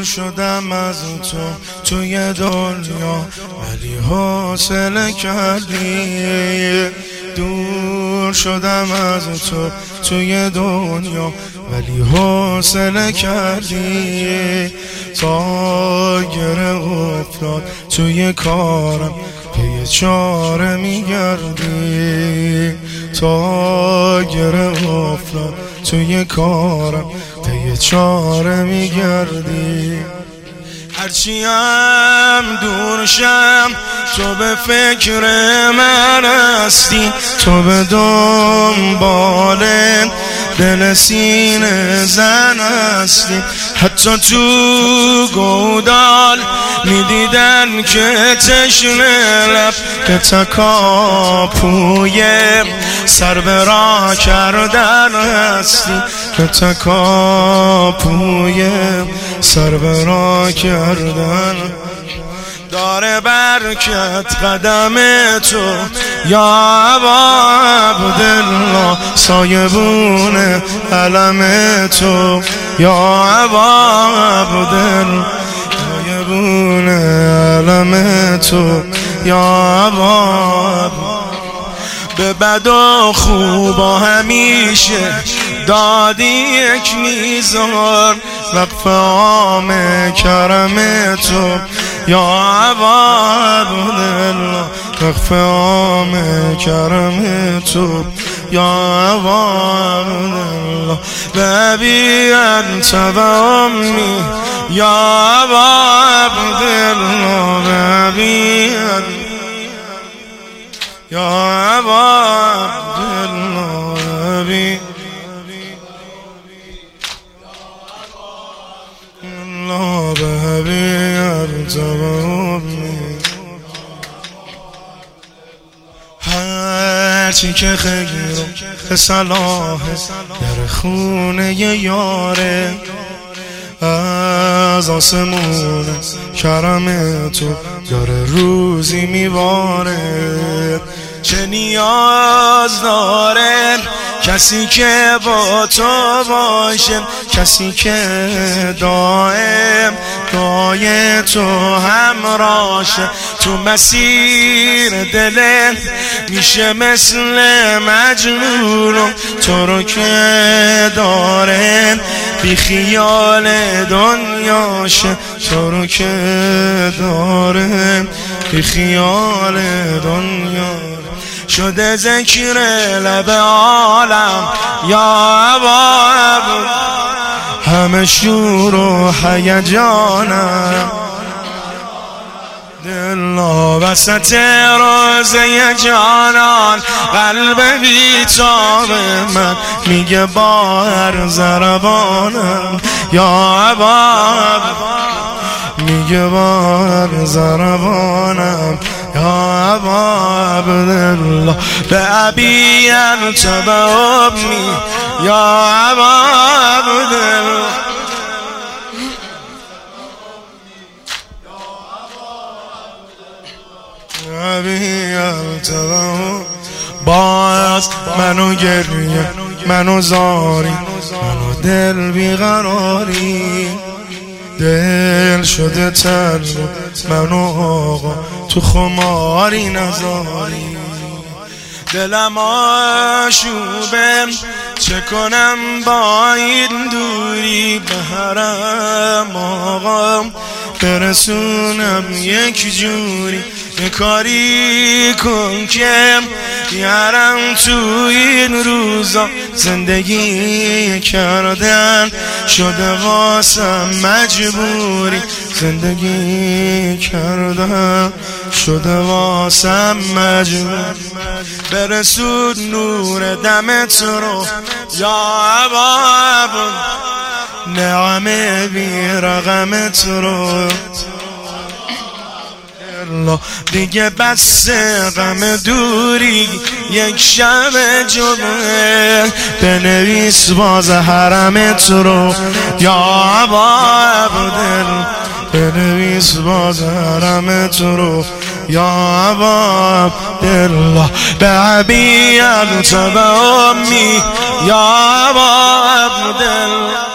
شدم از تو توی دنیا ولی حوصله کردی. دور شدم از تو توی دنیا ولی حوصله کردی. تا گره افتاد توی کارم پی چاره میگردی. تا گره افتاد توی کارم پی چاره میگردی. هرچی هم دور شم تو به فکر من هستی. تو به دنبال دل سینه زن هستی. حتی تو گودال میدیدن که تشنه لب که تکاپوی سر به راه کردن هستی. که تکاپوی سر به راه کردن. داره برکت قدم تو یا ابا عبدالله. سایبون علم تو یا ابا عبدالله. سایبون علم تو یا ابا. به بد و خوب و همیشه دادی یک میزان. وقف عام کرم تو یا ابا عبدالله. وقف عام کرم تو یا ابا عبدالله. بابی انت و امی یا ابا عبدالله. بابی یا ابا عبدالله. بابی الله بابی انت و امی. هرچی که خیر و صلاح در خونه یاره. از آسمون کرم تو داره روزی میباره. چه نیاز داره کسی که با تو باشه. کسی که دائم دای تو همراشه. تو مسیر دل میشه مثل مجنون. تو رو که داره بی خیال دنیاشه. تو رو که داره بی خیال دنیا. شده ذکر لب عالم یا ابا عبدالله. همه شور و هیجانم دلا وسط روزه جانان. قلب بیتاب من میگه با هر ضربانم یا ابا. میگه با هر ضربانم یا ابا عبدالله. به ابی انت و امی یا ابا عبدالله. ابی انت و امی. باز منو گریه منو زاری منو دل بیقراری. دل شده تر منو آقا تو خماری نزاری. دلم آشوبه چه کنم با این دوری. به حرم آقا برسونم یک جوری. یه کاری کن که یارم تو این روزا زندگی کردن شده واسم مجبوری. زندگی کردن شده واسم مجبور. برسون نور دمت رو یا ابا عبدالله. نعمه بی رقمت رو دیگه بس غم دوری. یک شب جمعه بنویس باز حرمت رو یا ابا عبدالله. بنویس باز حرمت رو یا ابا عبدالله. به ابی انت و امی یا ابا عبدالله.